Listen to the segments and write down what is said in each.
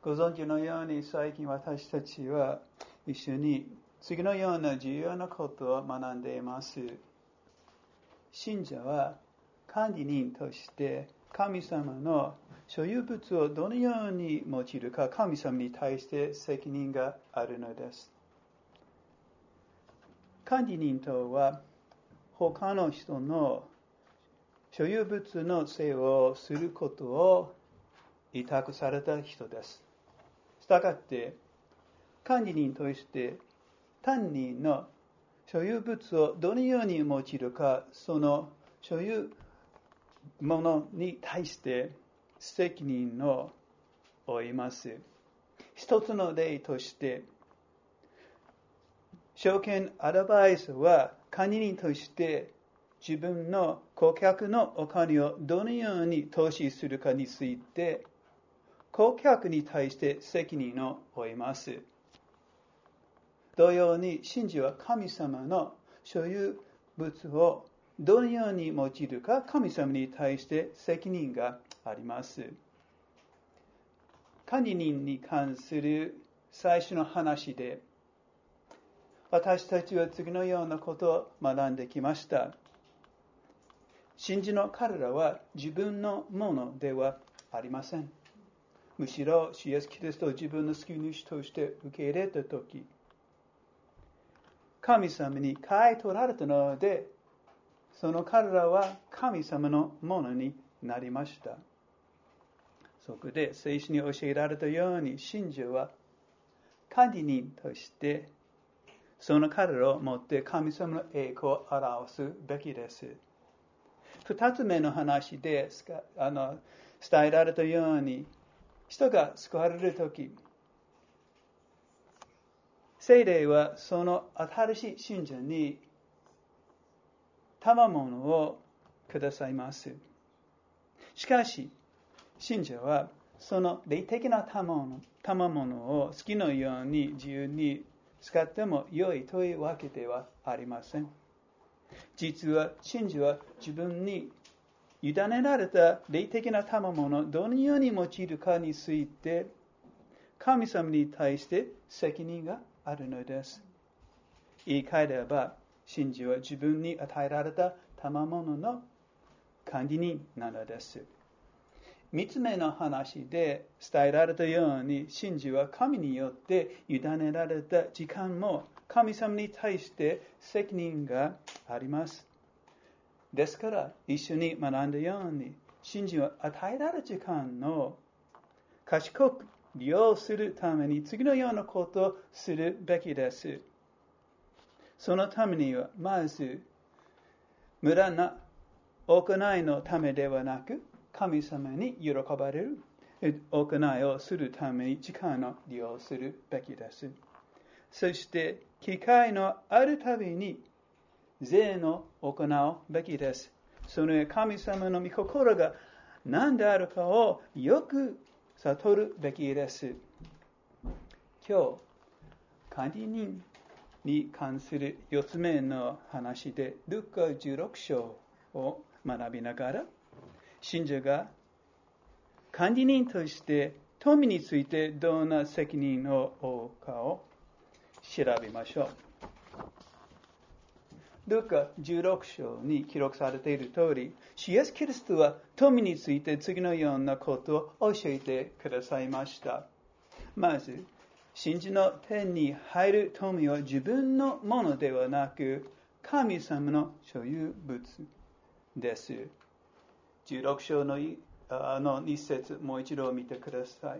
ご存知のように最近私たちは一緒に次のような重要なことを学んでいます。信者は管理人として神様の所有物をどのように用いるか、神様に対して責任があるのです。管理人とは他の人の所有物の世話をすることを委託された人です。したがって、管理人として単にの所有物をどのように用いるか、その所有物に対して責任を負います。一つの例として、証券アドバイスは管理人として自分の顧客のお金をどのように投資するかについて顧客に対して責任を負います。同様に信者は神様の所有物をどのように用いるか、神様に対して責任があります。管理人に関する最初の話で、私たちは次のようなことを学んできました。信者の彼らは自分のものではありません。むしろ、主イエスキリストを自分の救い主として受け入れたとき、神様に買い取られたので、その彼らは神様のものになりました。そこで聖書に教えられたように、信者は管理人として、その彼らをもって神様の栄光を表すべきです。二つ目の話で伝えられたように、人が救われるとき、聖霊はその新しい信者に賜物をくださいます。しかし、信者はその霊的な賜物を好きのように自由に使っても良いというわけではありません。実は信者は自分に委ねられた霊的な賜物をどのように用いるかについて神様に対して責任があるのです。言い換えれば、信者は自分に与えられた賜物の管理人なのです。三つ目の話で伝えられたように、信者は神によって委ねられた時間も神様に対して責任があります。ですから、一緒に学んだように、信者は与えられた時間を賢く利用するために次のようなことをするべきです。そのためには、まず、無駄な行いのためではなく、神様に喜ばれる行いをするために時間を利用するべきです。そして、機会のあるたびに、税の行うべきです。その神様の御心が何であるかをよく悟るべきです。今日、管理人に関する4つ目の話で、ルカ16章を学びながら、信者が管理人として富についてどんな責任を負うかを調べましょう。ルカ16章に記録されている通り、主イエスキリストは富について次のようなことを教えてくださいました。まず、信者の手に入る富は自分のものではなく、神様の所有物です。16章の2節、もう一度見てくださ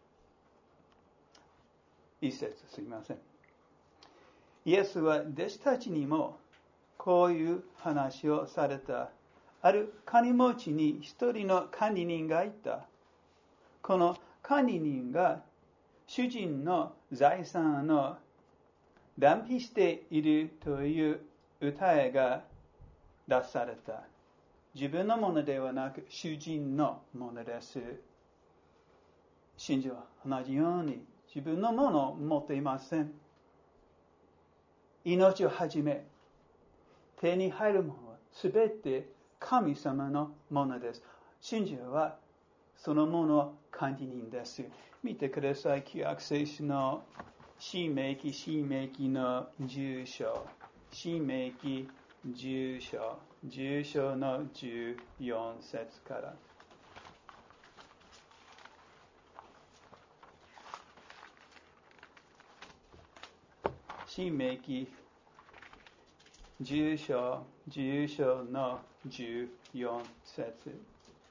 い。1節、すみません。イエスは弟子たちにもこういう話をされた。ある金持ちに一人の管理人がいた。この管理人が主人の財産を乱費しているという訴えが出された。自分のものではなく主人のものです。信者は同じように自分のものを持っていません。命をはじめ手に入るものはすべて神様のものです。信者はそのものを管理人です。見てください。旧約聖書の申命記の10章。申命記10章の14節から。申命記10章の14節。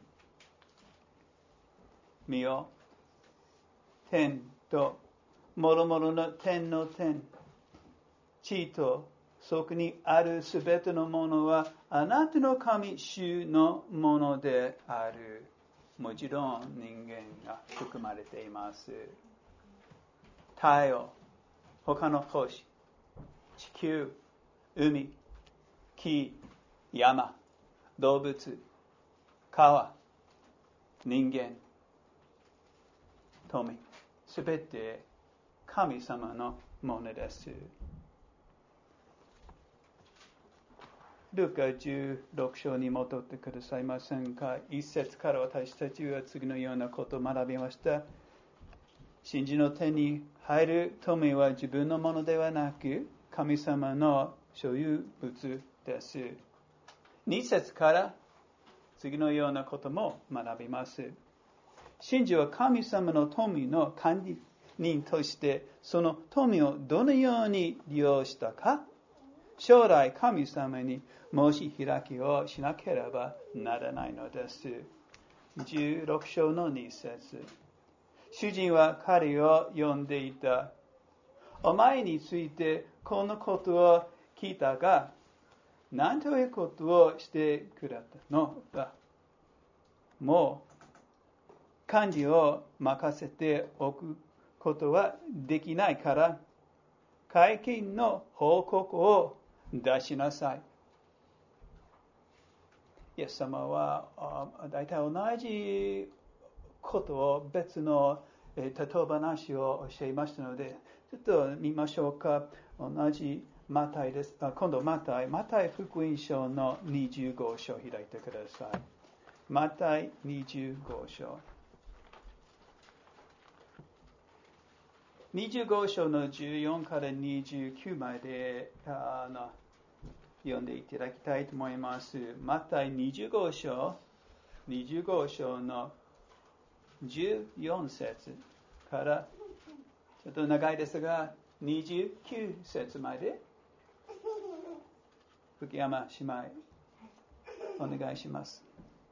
見よ、天ともろもろの天の天、地とそこにあるすべてのものはあなたの神主のものである。もちろん人間が含まれています。太陽、他の星、地球、海、木、山、動物、川、人間、富、すべて神様のものです。ルカ16章に戻ってくださいませんか。一節から私たちは次のようなことを学びました。真珠の手に入る富は自分のものではなく、神様の所有物です。2節から次のようなことも学びます。真珠は神様の富の管理人として、その富をどのように利用したか、将来神様に申し開きをしなければならないのです。16章の2節。主人は彼を呼んでいた。お前についてこのことを聞いたが、何ということをしてくれたのか。もう管理を任せておくことはできないから、会見の報告を出しなさい。イエス様は大体同じことを別の例え話を教えましたので、ちょっと見ましょうか。同じマタイです。今度マタイ福音書の25章を開いてください。マタイ25章。25章の14から29まで読んでいただきたいと思います。マタイ25章の14節からちょっと長いですが29節まで福山姉妹お願いします。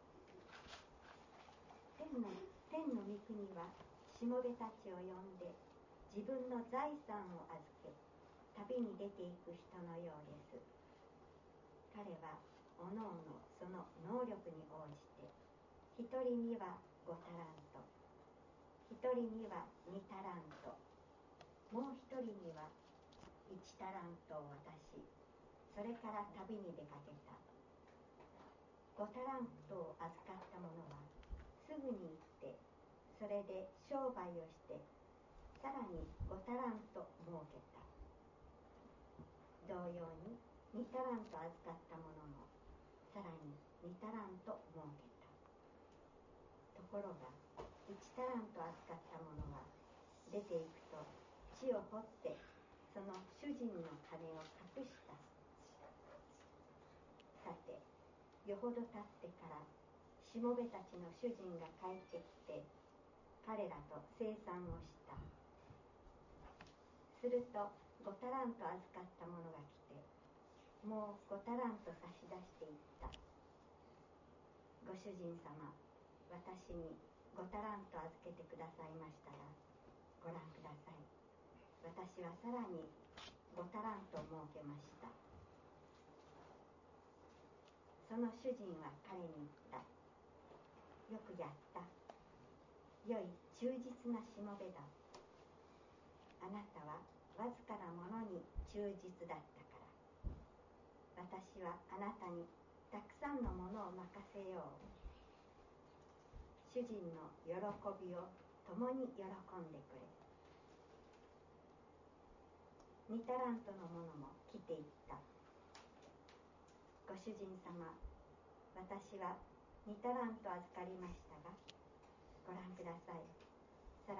天の御国はしもべたちを呼んで自分の財産を預け旅に出ていく人のようです。彼はおのおのその能力に応じて、一人には5タラント、一人には2タラント、もう一人には1タラントを渡し、それから旅に出かけた。5タラントを預かった者はすぐに行ってそれで商売をして、さらに5タラント儲けた。同様に2タラント預かった者もさらに2タラント儲けた。ところが1タラント預かった者は出ていくと地を掘ってその主人の金を隠した。さて、よほど経ってからしもべたちの主人が帰ってきて彼らと清算をした。すると5タラント預かった者が来て、もう5タラント差し出していった。ご主人様、私に5タラント預けてくださいましたら、ご覧ください。私はさらに5タラント儲けました。その主人は彼に言った。よくやった。良い忠実なしもべだ。あなたはわずかなものに忠実だったから、私はあなたにたくさんのものを任せよう。主人の喜びを共に喜んでくれ。2タラントのものも来ていった。ご主人様、私は2タラント預かりましたが、ご覧ください。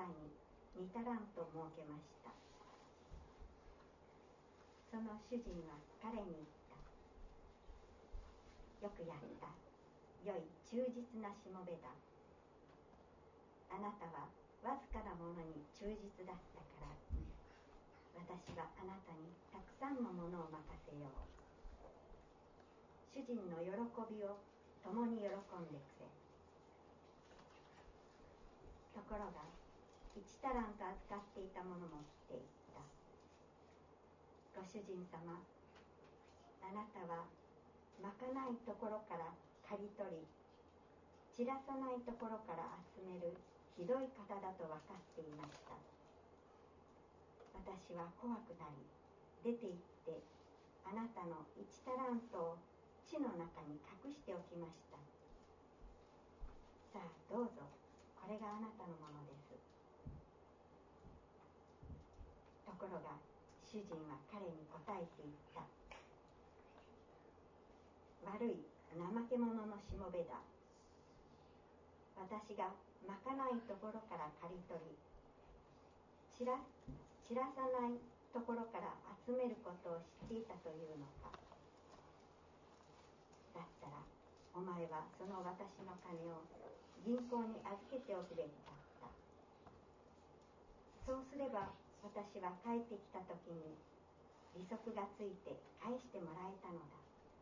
に2タラント設けました。その主人は彼に言った。よくやった。良い忠実なしもべだ。あなたはわずかなものに忠実だったから、私はあなたにたくさんのものを任せよう。主人の喜びを共に喜んでくれ。ところが1タラント預かっていたものも来ていった。ご主人様、あなたはまかないところから刈り取り、散らさないところから集めるひどい方だと分かっていました。私は怖くなり、出て行ってあなたの1タラントを地の中に隠しておきました。さあどうぞ、これがあなたのものです。ところが主人は彼に答えて言った。悪い怠け者のしもべだ。私がまかないところから刈り取り、散らさないところから集めることを知っていたというのか。だったらお前はその私の金を銀行に預けておくべきだった。そうすれば私は帰ってきた時に利息がついて返してもらえたのだ。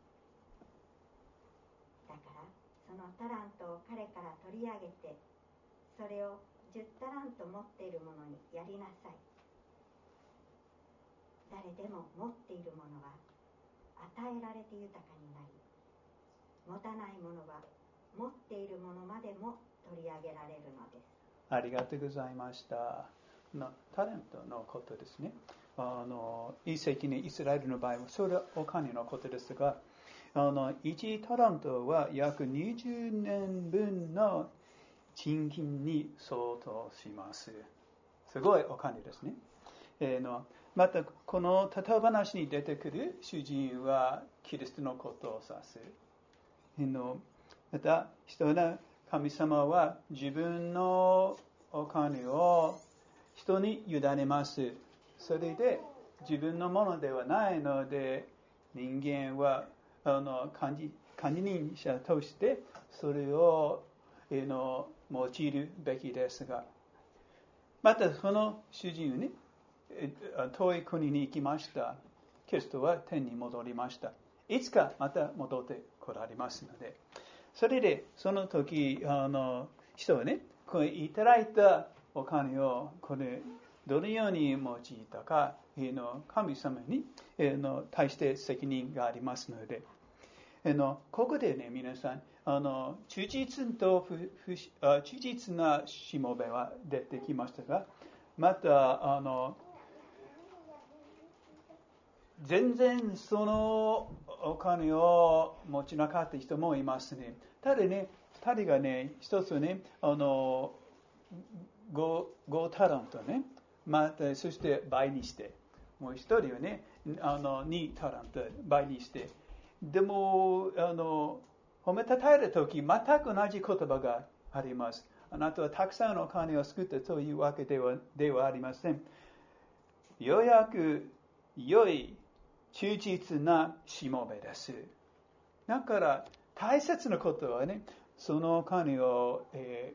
だからそのタラントを彼から取り上げて、それを10タラント持っている者にやりなさい。誰でも持っているものは与えられて豊かになり、持たないものは持っているものまでも取り上げられるのです。 ありがとうございました。タレントのことですね。一世紀にイスラエルの場合はそれはお金のことですが、1タラントは約20年分の賃金に相当します。すごいお金ですね。またこの例え話に出てくる主人はキリストのことを指す。また人は神様は自分のお金を人に委ねます。それで自分のものではないので、人間は管理人者としてそれを用いるべきですが、またその主人はね、遠い国に行きました。キリストは天に戻りました。いつかまた戻って来られますので、それでその時人はね、これいただいたお金をこれどのように用いたか、神様に対して責任がありますので、ここでね、皆さん忠実なしもべは出てきましたが、また全然そのお金を持ちなかった人もいますね。ただね、2人がね、一つね、5タラントね、またそして倍にして、もう一人はね、2タラント倍にして、でも褒めたたえるとき全く同じ言葉があります。あなたはたくさんのお金を作ったというわけではありません。ようやく良い忠実なしもべです。だから大切なことはね、そのお金を、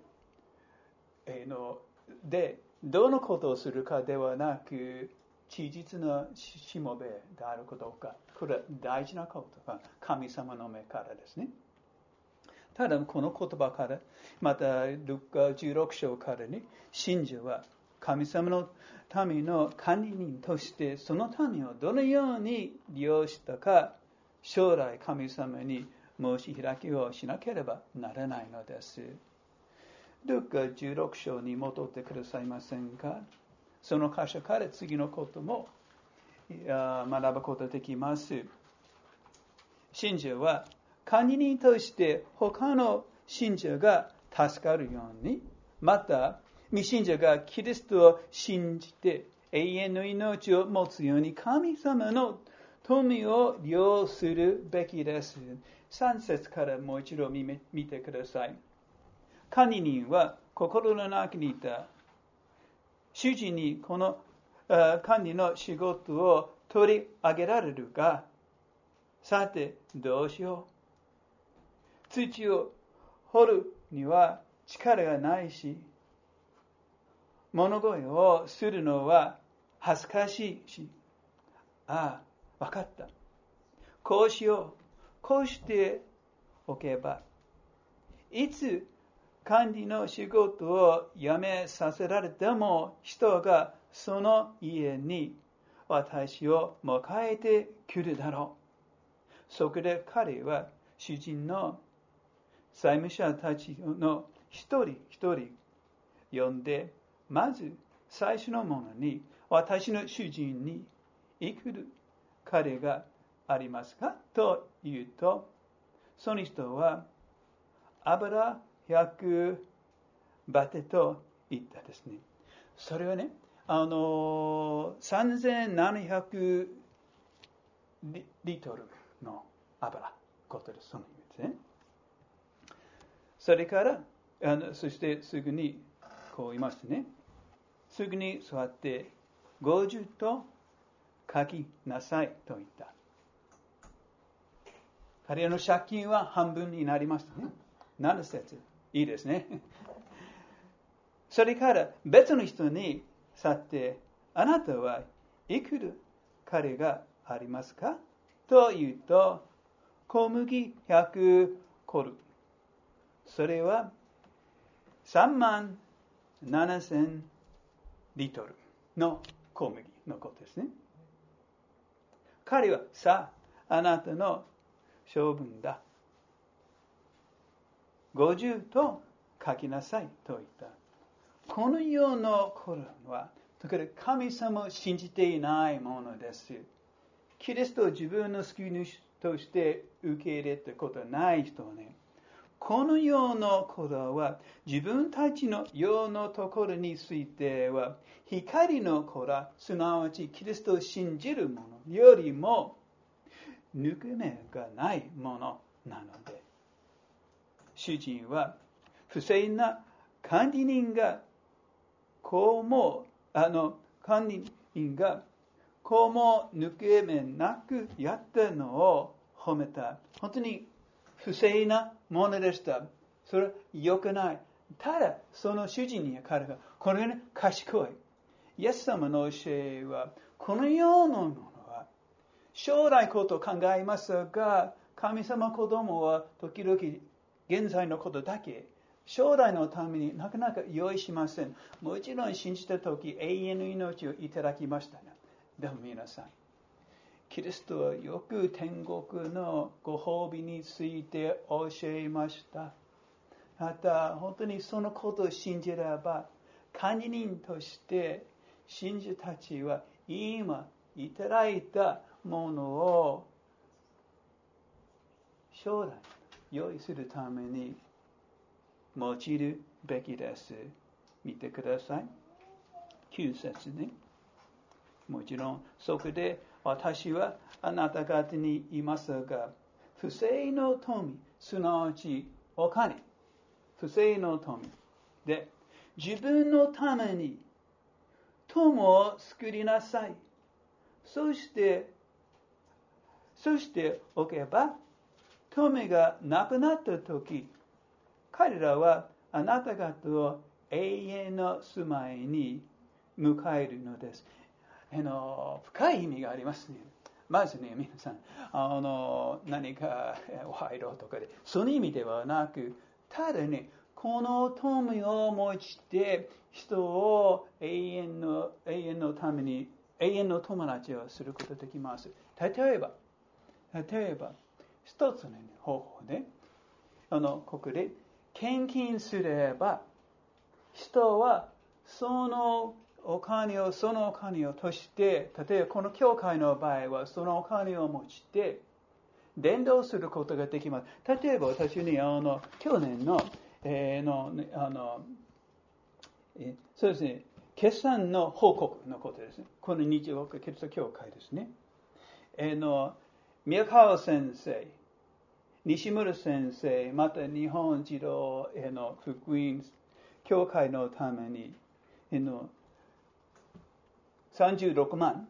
でどのことをするかではなく、忠実なしもべであることか、これは大事なことが神様の目からですね。ただこの言葉から、またルカ16章からね、信者は神様の民の管理人としてその民をどのように利用したか、将来神様に申し開きをしなければならないのです。ルカ16章に戻ってくださいませんか。その箇所から次のことも学ぶことができます。信者は管理人として他の信者が助かるように、また未信者がキリストを信じて永遠の命を持つように神様の富を利用するべきです。3節からもう一度見てください。管理人は心の中にいた。 主人にこの管理の仕事を取り上げられるが、さてどうしよう。土を掘るには力がないし、物乞いをするのは恥ずかしいし、わかった。こうしよう。こうしておけば、いつ管理の仕事を辞めさせられても、人がその家に私を迎えてくるだろう。そこで彼は主人の債務者たちの一人一人呼んで、まず最初のものに、私の主人にいくら彼がありますかと言うと、その人は油100バテと言ったですね。それはね、3700リットルの油ことです。その意味ですね。それからそしてすぐにこう言いますね。すぐに座って50と書きなさいと言った。彼の借金は半分になりましたね。7節。いいですね。それから別の人に去って、あなたはいくら彼がありますかと言うと、小麦100コル。それは37000リットルの小麦のことですね。彼はあなたの処分だ。50と書きなさいと言った。この世の頃は、神様を信じていないものです。キリストを自分の救い主として受け入れたことはない人はね、この世の頃は自分たちの世のところについては、光の子ら、すなわちキリストを信じる者よりも抜け目がないものなので、主人は不正な管理人が管理人がこうも抜け目なくやったのを褒めた。本当に不正なものでした。それは良くない。ただその主人に彼がこれね、賢い。イエス様の教えは、この世のものは将来ことを考えますが、神様子供は時々現在のことだけ、将来のためになかなか用意しません。もちろん信じたとき永遠の命をいただきましたね。でも皆さん、キリストはよく天国のご褒美について教えました。また本当にそのことを信じれば、管理人として信者たちは今いただいたものを将来用意するために用いるべきです。見てください。9節ね。もちろんそこで私はあなた方に言いますが、不正の富、すなわちお金、不正の富で自分のために友を作りなさい。そしておけば、富がなくなったとき、彼らはあなた方を永遠の住まいに迎えるのです。深い意味がありますね。まずね、皆さん、何かお入ろうとかで、その意味ではなく、ただね、この富を持って人を永遠のために、永遠の友達をすることができます。例えば、一つの方法で、ここで、献金すれば、人はそのお金をとして、例えばこの教会の場合はそのお金を持ちて伝道することができます。例えば私に去年のそうですね、決算の報告のことですね。この日曜キリスト教会ですね。宮川先生、西村先生、また日本児童福音教会のために 36万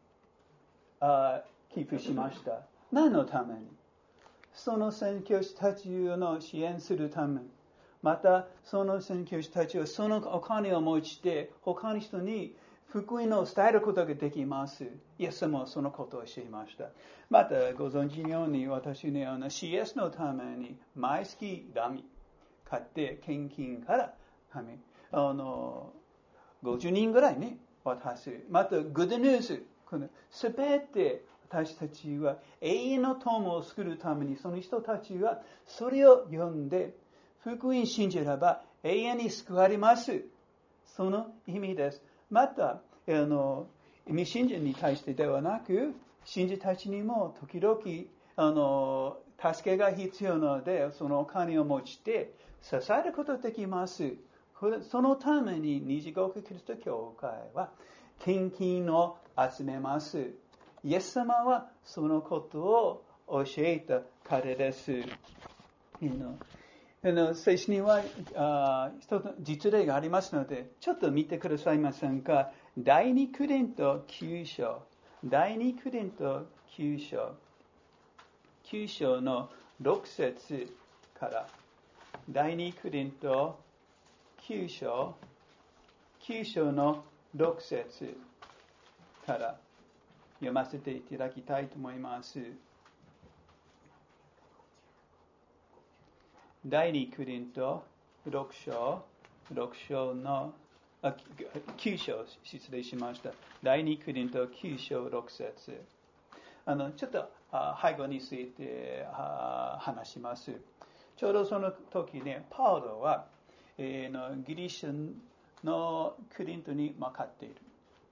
寄付しました。何のために？その宣教師たちを支援するために、またその宣教師たちはそのお金を持ちて他の人に福音を伝えることができます。イエスもそのことをしていました。またご存知のように私ね、CS のために毎月ダミ買って献金から50人ぐらいね渡す。またグッドニュース、すべて私たちは永遠の友を作るためにその人たちはそれを読んで福音信じれば永遠に救われます。その意味です。また、未信者に対してではなく、信者たちにも時々、助けが必要なので、そのお金を持ちて支えることができます。そのために二国キリスト教会は献金を集めます。イエス様はそのことを教えた彼です。聖書には一つ実例がありますので、ちょっと見てくださいませんか。第2コリント9章。第2コリント9章。9章の6節から。第2コリント9章。9章の6節から読ませていただきたいと思います。第2コリント6章の9章失礼しました。第2コリント9章6節ちょっと背後について話します。ちょうどその時ね、パウロは、ギリシャのコリントに向かっている。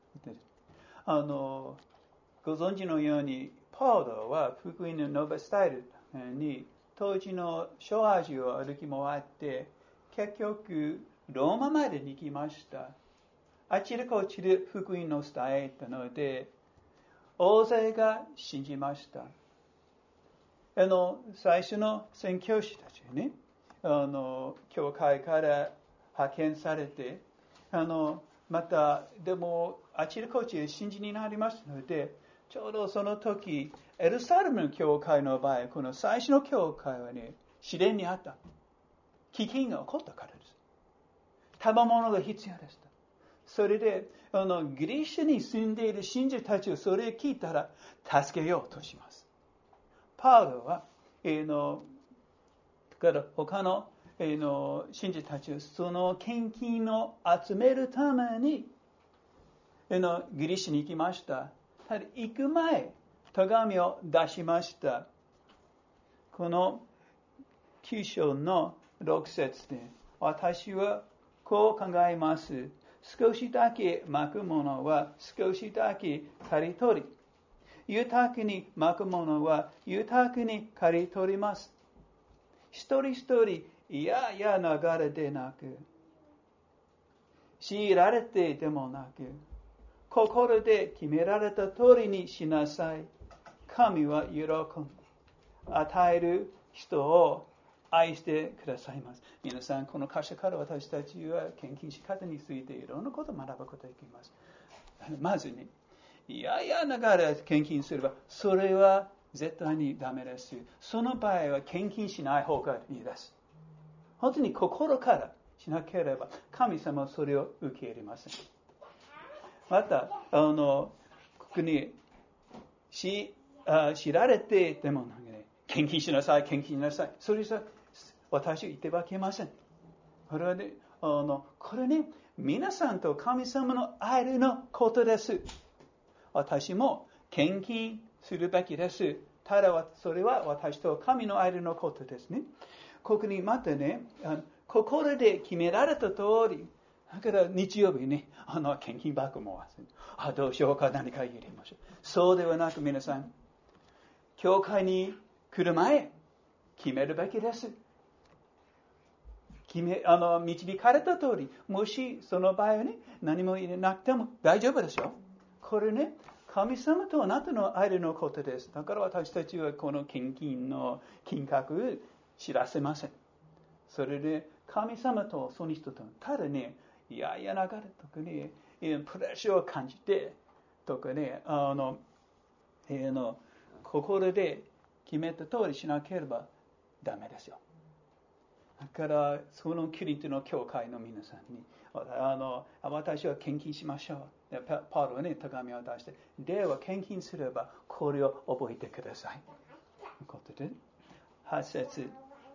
ご存知のようにパウロは福音を述べ伝えるために当時の諸アジアを歩き回って結局ローマまでに行きました。あちらこちら福音を伝えたので大勢が信じました。最初の宣教師たちね、教会から派遣されてまたでもあちらこちら信じになりましたので、ちょうどその時エルサレムの教会の場合、この最初の教会はね、試練にあった。飢饉が起こったからです。食べ物が必要でした。それで、ギリシャに住んでいる信者たちはそれを聞いたら、助けようとします。パウロは、他の、信者たちはその献金を集めるために、ギリシャに行きました。ただ、行く前、手紙を出しました。この9章の6節で、私はこう考えます。少しだけまくものは少しだけ刈り取り、豊かにまくものは豊かに刈り取ります。一人一人嫌々流れでなく、強いられてでもなく、心で決められた通りにしなさい。神は喜んで与える人を愛してくださいます。皆さん、この箇所から私たちは献金し方についていろんなことを学ぶことができます。まずね、いやいやながら献金すれば、それは絶対にダメです。その場合は献金しない方がいいです。本当に心からしなければ、神様はそれを受け入れません。また、ここに知られてでも献金しなさい、献金しなさい。それさ、私は言ってはいけません。これはね、これね、皆さんと神様の間のことです。私も献金するべきです。ただ、それは私と神の間のことですね。ここにまたね、心で決められた通り、だから日曜日ね、献金箱もどうしようか何か入れましょう。そうではなく皆さん、教会に来る前、決めるべきです。導かれた通り、もしその場合はね、何も入れなくても大丈夫でしょ。これね、神様とあなたの間のことです。だから私たちはこの献金の金額を知らせません。それで神様とその人と、ただね、いやいやながら特にプレッシャーを感じて、 とかね、心で決めた通りしなければダメですよ。だからそのキリストの教会の皆さんに私は献金しましょう。パウロはね、手紙を出して、では献金すればこれを覚えてください。ということで、8節、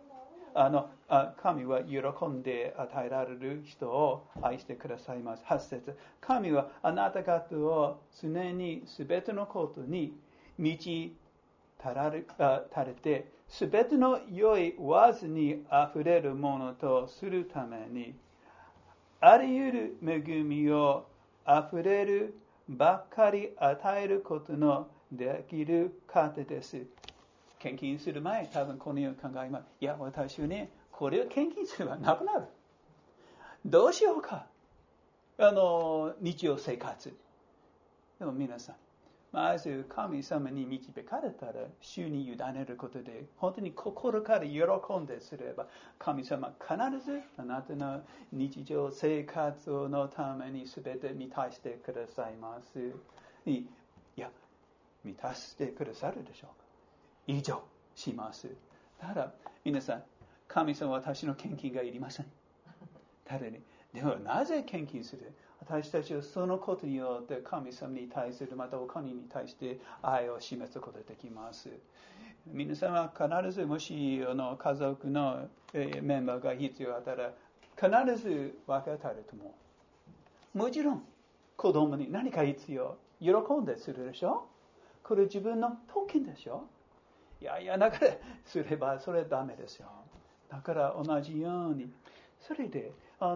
神は喜んで与えられる人を愛してくださいます。8節、神はあなた方を常にすべてのことに満ち足れて、すべての良い技にあふれるものとするために、あり得る恵みをあふれるばかり与えることのできる方です。献金する前、多分このように考えます。いや、私はね、これを献金すればなくなる。どうしようか。日常生活。でも皆さん、まず神様に導かれたら主に委ねることで本当に心から喜んですれば神様必ずあなたの日常生活のために全て満たしてくださいます。いや、満たしてくださるでしょうか。以上します。ただ皆さん、神様は私の献金がいりません。ただね、でもなぜ献金する？私たちはそのことによって神様に対するまたお金に対して愛を示すことができます。皆さんは必ずもし家族のメンバーが必要だったら必ず分け与えると思う。もちろん子供に何か必要喜んでするでしょ。これ自分の特権でしょ。いやだからすればそれはダメですよ。だから同じようにそれで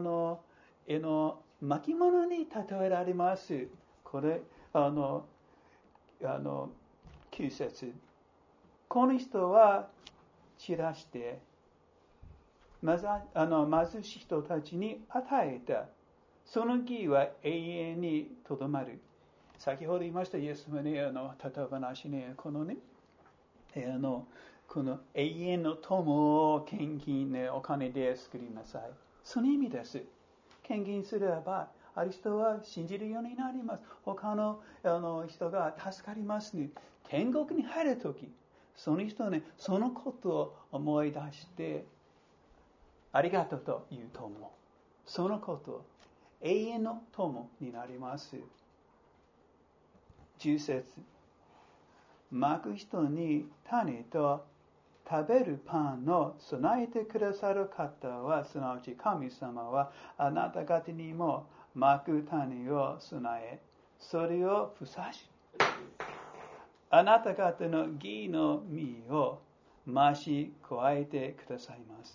巻物に例えられます。これ9節、この人は散らして貧しい人たちに与えた。その義は永遠にとどまる。先ほど言いましたイエス様ね、例え話ね、このねこの永遠の友を献金ね、お金で作りなさい。その意味です。献金すればある人は信じるようになります。他の人が助かりますね。天国に入るとき、その人はね、そのことを思い出してありがとうと言うと思う。そのこと永遠の友になります。10節、まく人に種と食べるパンを備えてくださる方は、すなわち神様はあなた方にもまく種を備え、それをふさし、あなた方の義の実を増し加えてくださいます。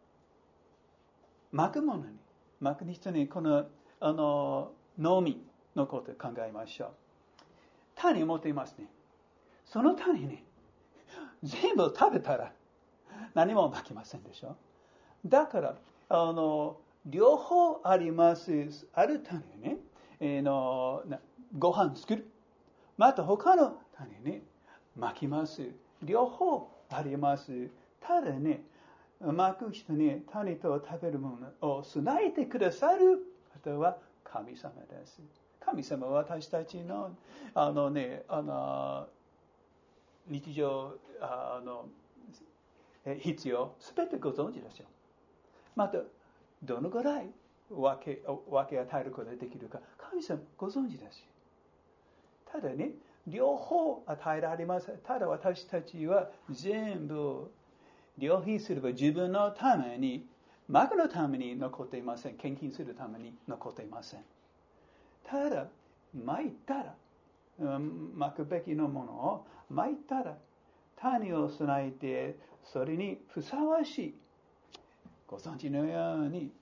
まくものに、まく人にこの農民のことを考えましょう。種を持っていますね。その種ね、全部食べたら何も負けませんでしょ。だから両方あります。ある種ね、ご飯作る、また他の種ね巻きます。両方あります。ただね、巻く人に種と食べるものを備えてくださる方は神様です。神様は私たちの日常必要すべてご存知ですよ。またどのぐらい分け与えることができるか神様ご存知です。ただね、両方与えられます。ただ私たちは全部両費すれば自分のために、孫のために残っていません。献金するために残っていません。ただまいたらまくべきのものをまいたら種を備えてそれにふさわしい、ご存知のように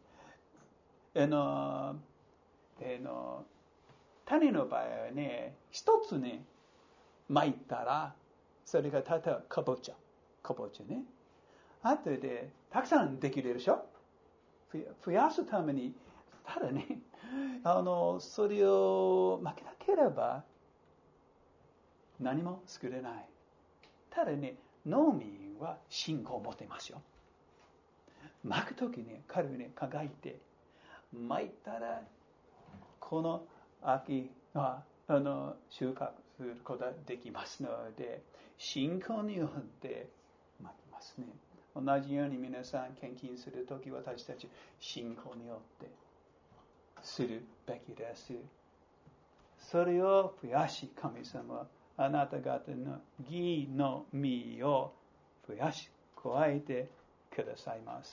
種の場合はね、一つねまいたらそれがただかぼちゃね、後でたくさんできるでしょ。増やすために、ただねそれを負けなければ何も作れない。ただね、農民は信仰を持っていますよ。まくときね、彼はね考えて、まいたらこの秋は収穫することができますので、信仰によってまきますね。同じように皆さん献金するとき、私たち信仰によってするべきです。それを増やし、神様はあなた方の義の実を増やし加えてくださいます。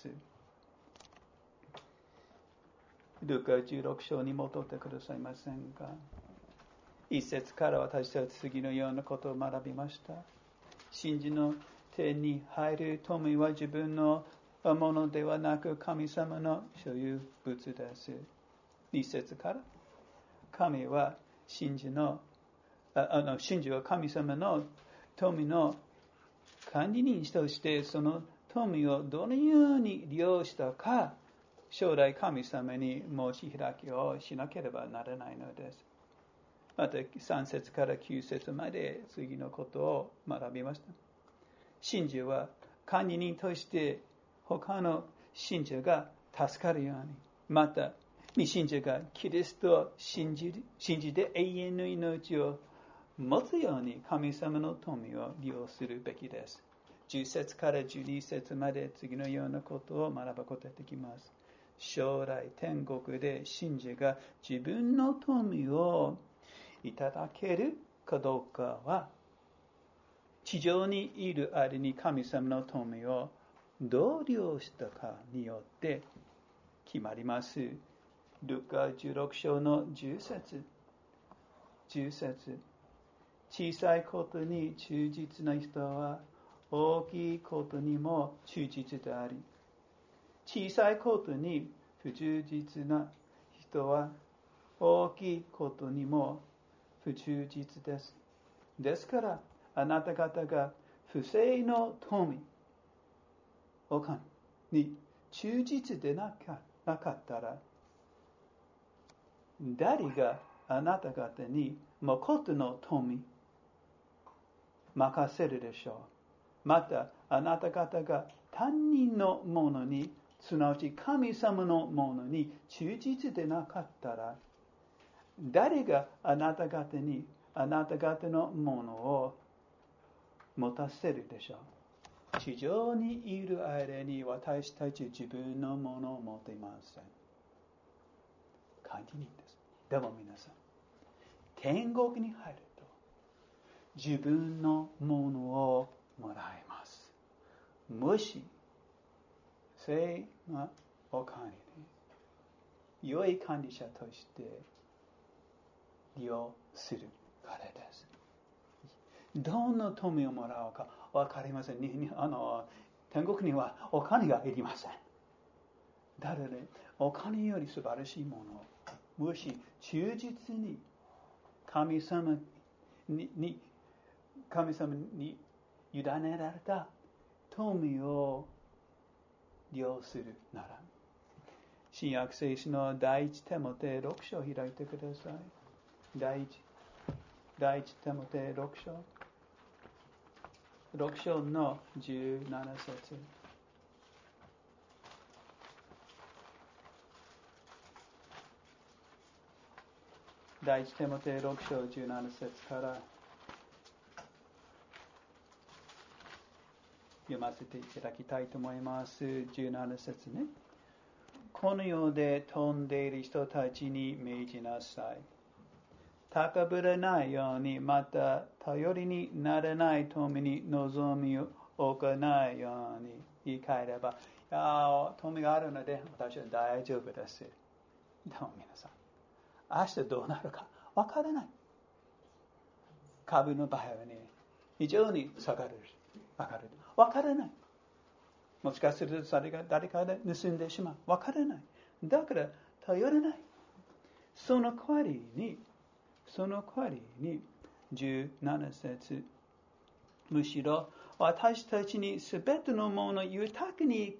ルカ16章に戻ってくださいませんか。一節から私たち次のようなことを学びました。信者の手に入る富は自分のものではなく神様の所有物です。一節から神は信者は神様の富の管理人としてその富をどのように利用したか、将来神様に申し開きをしなければならないのです。また3節から9節まで次のことを学びました。信者は管理人として他の信者が助かるように、また未信者がキリストを信じて永遠の命を持つように神様の富を利用するべきです。10節から12節まで次のようなことを学ぶことができます。将来天国で信者が自分の富をいただけるかどうかは、地上にいる間に神様の富をどう利用したかによって決まります。ルカ16章の10節。小さいことに忠実な人は大きいことにも忠実であり、小さいことに不忠実な人は大きいことにも不忠実です。ですから、あなた方が不正の富、お金に忠実でなかったら、誰があなた方に誠の富任せるでしょう。また、あなた方が他人のものに、すなわち神様のものに忠実でなかったら、誰があなた方にあなた方のものを持たせるでしょう。地上にいる間に私たち自分のものを持っていません。管理人です。でも皆さん、天国に入ると自分のものをもらいます。もし聖なお金に良い管理者として利用するからです。どんな富をもらうか分かりません。天国にはお金がいりません。だからね、お金より素晴らしいものを、もし忠実に神様に委ねられた富を利用するなら、新約聖書の第一テモテ6章を開いてください。第一テモテ6章の17節。第一テモテ6章17節から読ませていただきたいと思います。17節ね。この世で飛んでいる人たちに命じなさい。高ぶらないように、また頼りにならない富に望みを置かないように言い換えれば、富があるので私は大丈夫です。でも皆さん、明日どうなるか分からない。株の場合はね、非常に下がる。分からない。もしかすると誰かで盗んでしまう。分からない。だから頼らない。その代わりに17節、むしろ私たちにすべてのものを豊かに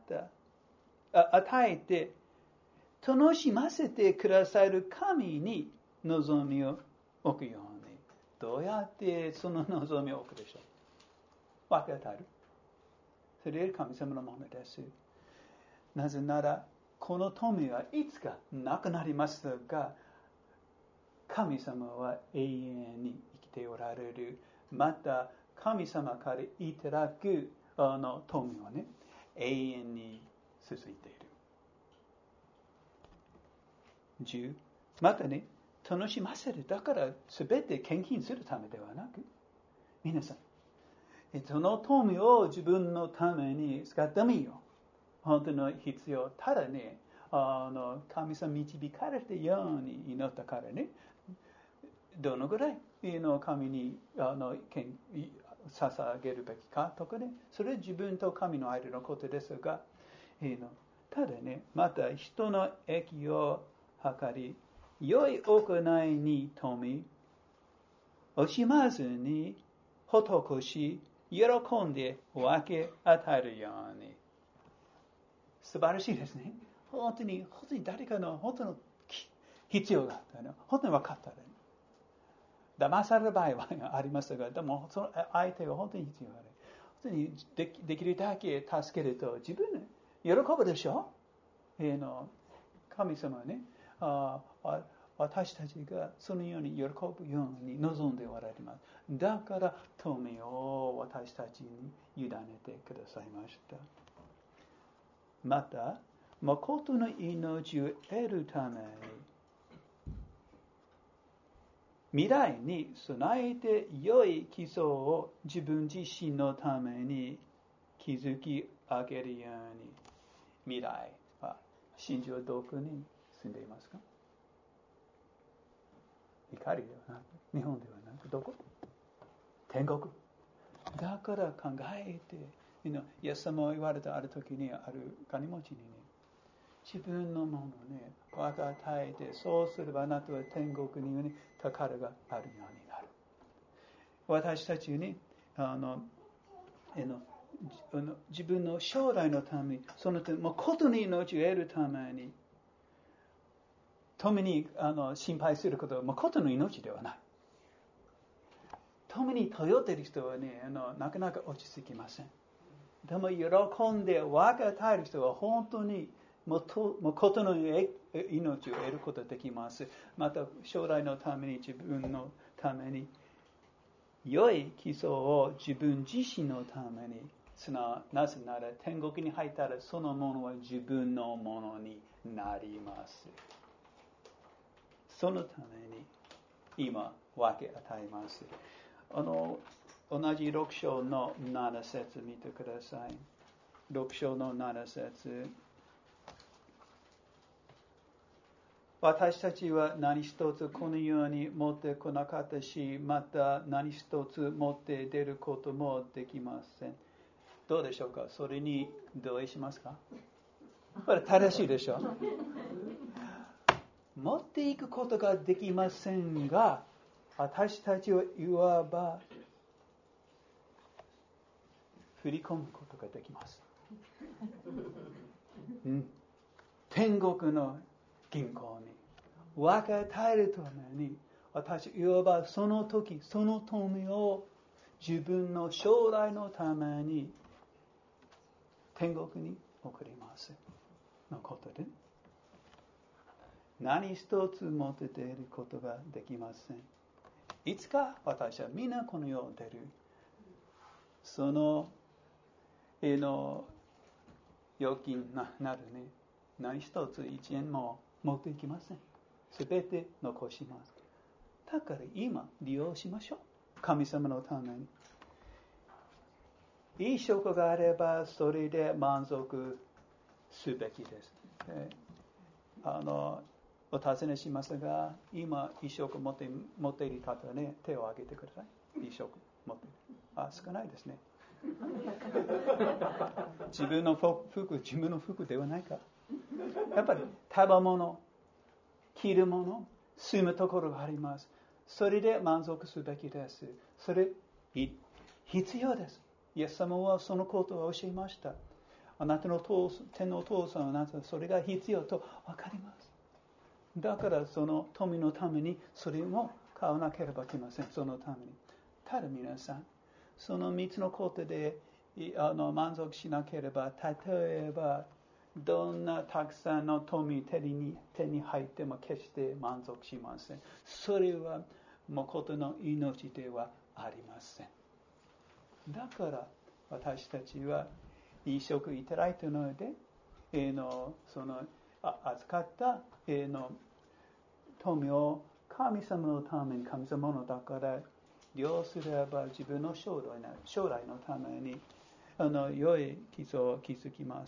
与えて楽しませてくださる神に望みを置くように。どうやってその望みを置くでしょう。分け与える。それは神様のものです。なぜならこの富はいつかなくなりますが、 神様は永遠に生きておられる。また神様からいただく富はね、永遠に続いている。10、またね、楽しませる。だから全て献金するためではなく、皆さん、その富を自分のために使ってもいいよ。本当の必要。ただね、神様導かれたように祈ったからね、どのぐらい神に捧げるべきかとかね、それは自分と神の間のことですが、ただね、また人の益を図り、良い行いに富、惜しまずに施し、喜んで分け与えるように。素晴らしいですね。本当に誰かの本当の必要があったの。本当に分かったね。騙される場合はありますが、でもその相手が本当に必要がある。本当にできるだけ助けると自分喜ぶでしょ。神様はね、私たちがそのように喜ぶように望んでおられます。だから富を私たちに委ねてくださいました。また、誠の命を得るために、未来に備えて良い基礎を自分自身のために築き上げるように。未来は真珠はどこに住んでいますか？光ではなく、日本ではなく、どこ？天国。だから考えて、イエス様は言われたある時にある金持ちにね、自分のものをね、分け与えて、そうすればあなたは天国に、ね、宝があるようになる。私たちに自分の将来のために、その誠に命を得るために、富に心配することは誠の命ではない。富に頼っている人はね、なかなか落ち着きません。でも喜んで分け与える人は本当に誠の命を得ることができます。また将来のために、自分のために良い基礎を自分自身のために、なぜなら天国に入ったらそのものは自分のものになります。そのために今分け与えます。同じ6章の7節見てください。6章の7節。私たちは何一つこの世に持ってこなかったし、また何一つ持って出ることもできません。どうでしょうか？それに同意しますか？これ正しいでしょ？持っていくことができませんが、私たちはいわば振り込むことができます。天国の銀行に分け与えるために、私いわばその時その富を自分の将来のために天国に送りますのことで、何一つ持って出ることができません。いつか私はみんなこの世を出る。その預金なるね、何一つ1円も持っていきません。すべて残します。だから今利用しましょう。神様のために。いい食があればそれで満足すべきです。お尋ねしますが、今いい食持っている方はね、手を挙げてください。いい食持っている。少ないですね。自分の服ではないか。やっぱり食べ物、着るもの、住むところがあります。それで満足すべきです。それ必要です。イエス様はそのことを教えました。あなたの天のお父さんはあなたはそれが必要と分かります。だからその富のためにそれも買わなければいけません。そのために。ただ皆さん、その3つのことで満足しなければ、例えばどんなたくさんの富手に入っても決して満足しません。それは誠の命ではありません。だから私たちはいい食いただいたので、その預かった富を神様のために、神様のだから利用すれば自分の将来のために良い傷を築きます。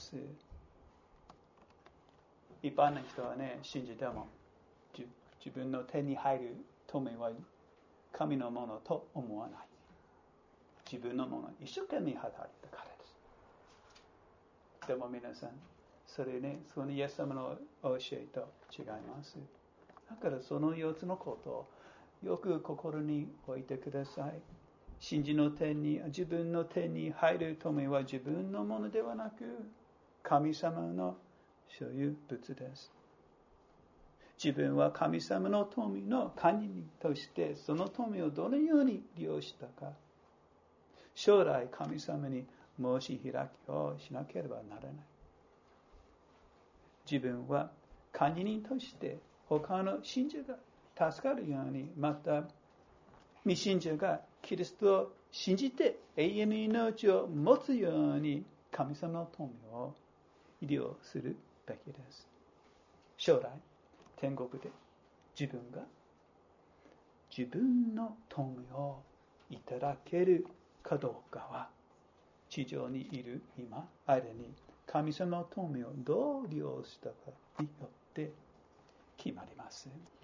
一般の人はね、信じても自分の手に入る富は神のものと思わない。自分のもの、一生懸命働いたからです。でも皆さん、そのイエス様の教えと違います。だからその4つのことをよく心に置いてください。自分の手に入る富は自分のものではなく、神様の所有物です。自分は神様の富の管理人としてその富をどのように利用したか、将来神様に申し開きをしなければならない。自分は管理人として他の信者が助かるように、また未信者がキリストを信じて永遠の命を持つように神様の富を利用するべきです。将来天国で自分が自分の富をいただけるかどうかは、地上にいる間に神様の富をどう利用したかによって決まります。